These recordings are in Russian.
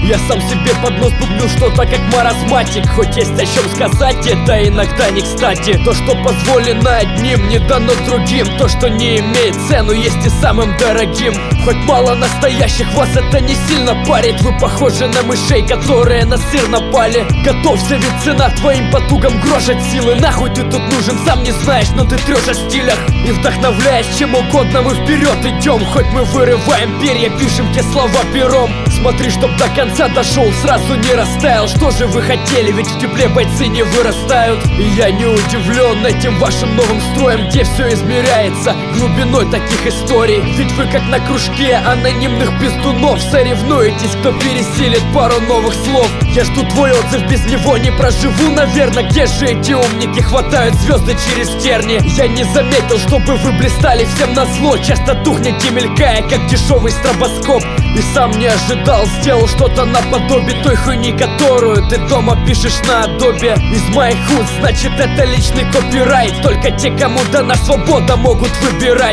Я сам себе под нос бубню что-то как маразматик. Хоть есть о чем сказать, это иногда не кстати. То, что позволено одним, не дано другим. То, что не имеет цену, есть и самым дорогим. Хоть мало настоящих, вас это не сильно парит. Вы похожи на мышей, которые на сыр напали. Готовься, ведь цена твоим потугам грош от силы. Нахуй ты тут нужен, сам не знаешь, но ты трешь о стилях. И вдохновляясь чем угодно, мы вперед идем. Хоть мы вырываем перья, пишем те слова пером. Смотри, чтоб до конца дошел, сразу не растаял. Что же вы хотели, ведь в тепле бойцы не вырастают. И я не удивлен этим вашим новым строем, где все измеряется глубиной таких историй. Ведь вы как на кружке анонимных пиздунов соревнуетесь, кто пересилит пару новых слов. Я жду твой отзыв, без него не проживу, наверное. Где же эти умники хватают звезды через терни? Я не заметил, чтобы вы блистали всем назло. Часто тухнете, мелькая, как дешевый стробоскоп. И сам не ожидал, сделал что-то наподобие той хуйни, которую ты дома пишешь на Adobe. Из моих уст, значит это личный копирайт. Только те, кому дана свобода, могут выбирать.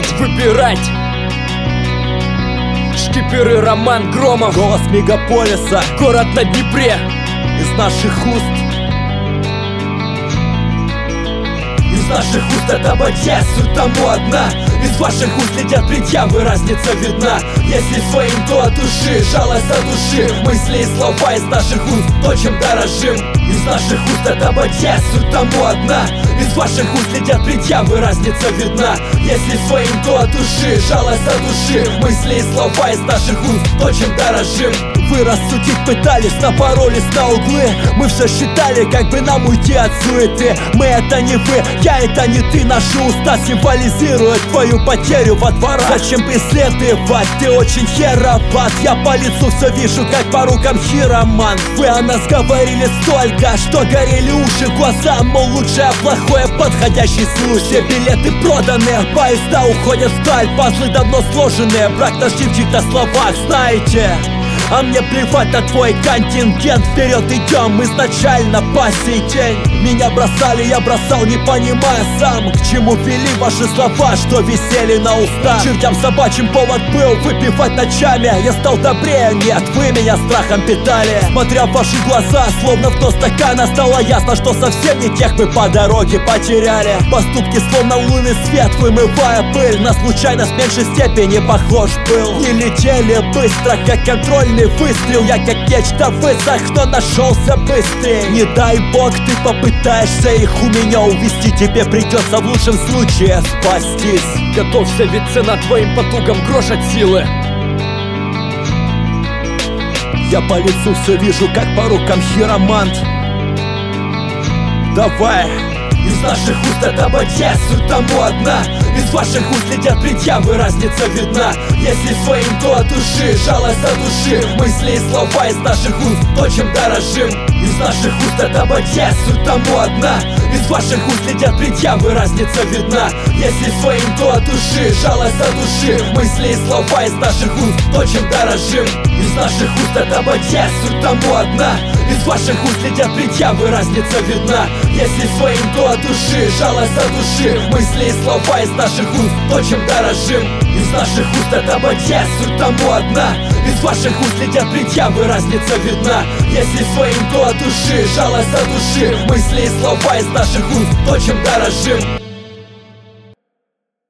Шкиперы Роман Громов, голос мегаполиса, город на Днепре. Из наших уст, из наших уст это бадья, суть тому одна. Из ваших уст летят предъявы, разница видна. Если своим, то от души, жалость от души. Мысли и слова из наших уст, то чем дорожим. Из наших уст это бадья, суть тому одна. Из ваших уст летят предъявы, разница видна. Если своим, то от души, жалость от души. Мысли и слова из наших уст, то чем дорожим. вы рассудить пытались, напоролись на углы. Мы все считали, как бы нам уйти от суеты. Мы это не вы, я это не ты. Наши уста символизируют твою потерю во дворах. Зачем преследовать, ты очень хероват. Я по лицу все вижу, как по рукам хироман. Вы о нас говорили столько, что горели уши. Глаза, мол, лучшее, плохое, подходящий случай. Все билеты проданы, поезда уходят вдаль. Пазлы давно сложены, брак наш не в чьих-то словах, знаете. А мне плевать на твой контингент. Вперед идем изначально по сей день. Меня бросали, я бросал, не понимая сам, к чему вели ваши слова, что висели на устах. Чертям собачьим повод был выпивать ночами. Я стал добрее, нет, вы меня страхом питали. Смотря в ваши глаза, словно в дно стакана, стало ясно, что совсем не тех вы по дороге потеряли. Поступки словно лунный свет, вымывая пыль. На случайность в меньшей степени похож был. Не летели быстро, как контрольный выстрел. Я как нечто высох, но нашелся быстрее. Не дай бог ты попытаешься их у меня увести. Тебе придется в лучшем случае спастись. Готовься, ведь цена твоим потугам грош от силы. Я по лицу все вижу, как по рукам хиромант. Давай. Из наших уст это бадья, суть тому одна. Из ваших уст летят предъявы, разница видна. Если своим, то от души, жалость от души. Мысли и слова из наших уст, то чем дорожим. Из наших уст это бадья, суть тому одна. Из ваших уст летят предъявы, разница видна. Если своим, то от души, жалость от души. Мысли и слова из наших уст, то чем дорожим. Из наших уст это бадья, суть тому одна. Из ваших уст летят предъявы, разница видна. Если своим, то от души, жалость от души. Мысли и слова из наших уст, то чем дорожим. Из наших уст это бадья, суть тому одна. Из ваших уст летят предъявы, разница видна. Если своим, то от души, жалость от души. Мысли и слова из наших уст, то чем дорожим.